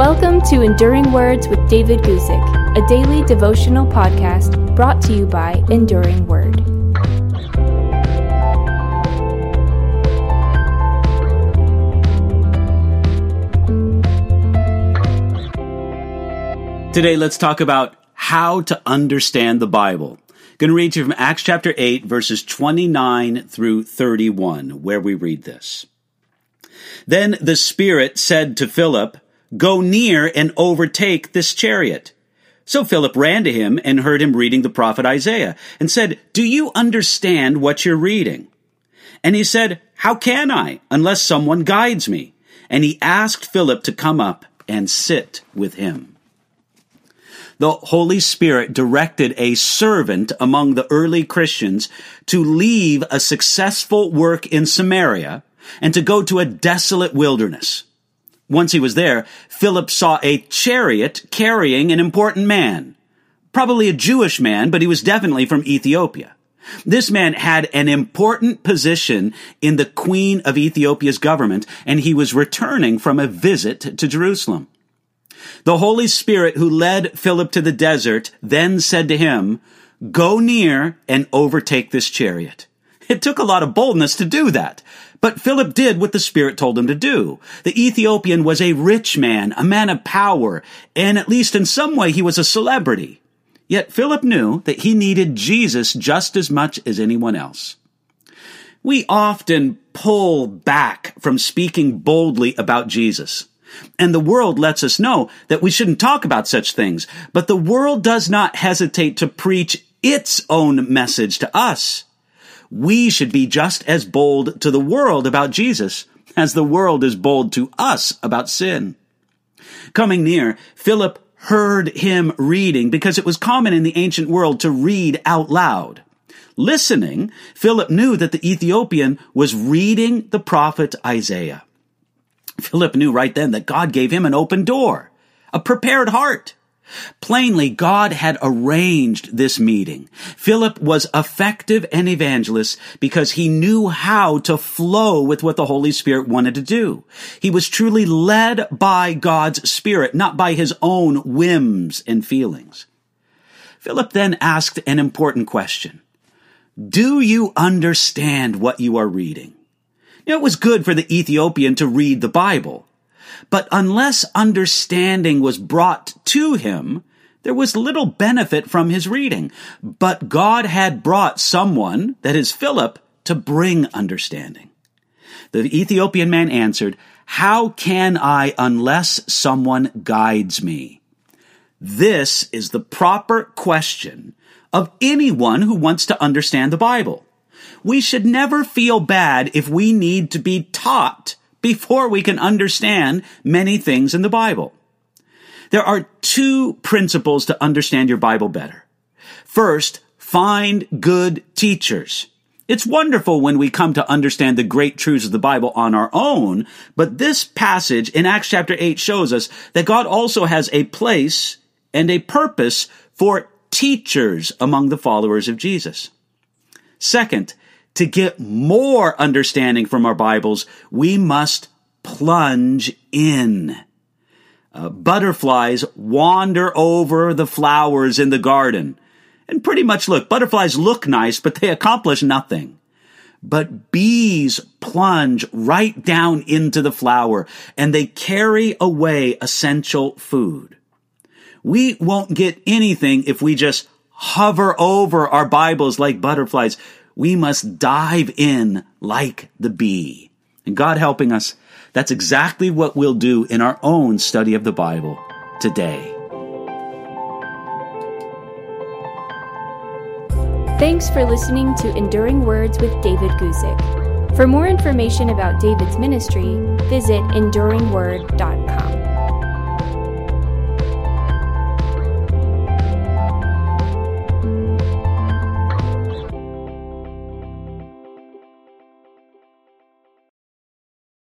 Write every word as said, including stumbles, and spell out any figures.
Welcome to Enduring Words with David Guzik, a daily devotional podcast brought to you by Enduring Word. Today, let's talk about how to understand the Bible. I'm going to read you from Acts chapter eight, verses twenty-nine through thirty-one, where we read this. Then the Spirit said to Philip, "Go near and overtake this chariot." So Philip ran to him and heard him reading the prophet Isaiah and said, "Do you understand what you're reading?" And he said, "How can I, unless someone guides me?" And he asked Philip to come up and sit with him. The Holy Spirit directed a servant among the early Christians to leave a successful work in Samaria and to go to a desolate wilderness. Once he was there, Philip saw a chariot carrying an important man. Probably a Jewish man, but he was definitely from Ethiopia. This man had an important position in the Queen of Ethiopia's government, and he was returning from a visit to Jerusalem. The Holy Spirit who led Philip to the desert then said to him, "Go near and overtake this chariot." It took a lot of boldness to do that, but Philip did what the Spirit told him to do. The Ethiopian was a rich man, a man of power, and at least in some way he was a celebrity. Yet Philip knew that he needed Jesus just as much as anyone else. We often pull back from speaking boldly about Jesus. And the world lets us know that we shouldn't talk about such things. But the world does not hesitate to preach its own message to us. We should be just as bold to the world about Jesus as the world is bold to us about sin. Coming near, Philip heard him reading because it was common in the ancient world to read out loud. Listening, Philip knew that the Ethiopian was reading the prophet Isaiah. Philip knew right then that God gave him an open door, a prepared heart. Plainly, God had arranged this meeting. Philip was effective an evangelist because he knew how to flow with what the Holy Spirit wanted to do. He was truly led by God's Spirit, not by his own whims and feelings. Philip then asked an important question. Do you understand what you are reading? You know, it was good for the Ethiopian to read the Bible, but unless understanding was brought to him, there was little benefit from his reading. But God had brought someone, that is Philip, to bring understanding. The Ethiopian man answered, "How can I unless someone guides me?" This is the proper question of anyone who wants to understand the Bible. We should never feel bad if we need to be taught before we can understand many things in the Bible. There are two principles to understand your Bible better. First, find good teachers. It's wonderful when we come to understand the great truths of the Bible on our own, but this passage in Acts chapter eight shows us that God also has a place and a purpose for teachers among the followers of Jesus. Second, to get more understanding from our Bibles, we must plunge in. Uh, butterflies wander over the flowers in the garden. And pretty much look, butterflies look nice, but they accomplish nothing. But bees plunge right down into the flower, and they carry away essential food. We won't get anything if we just hover over our Bibles like butterflies. We must dive in like the bee. And God helping us, that's exactly what we'll do in our own study of the Bible today. Thanks for listening to Enduring Words with David Guzik. For more information about David's ministry, visit enduring word dot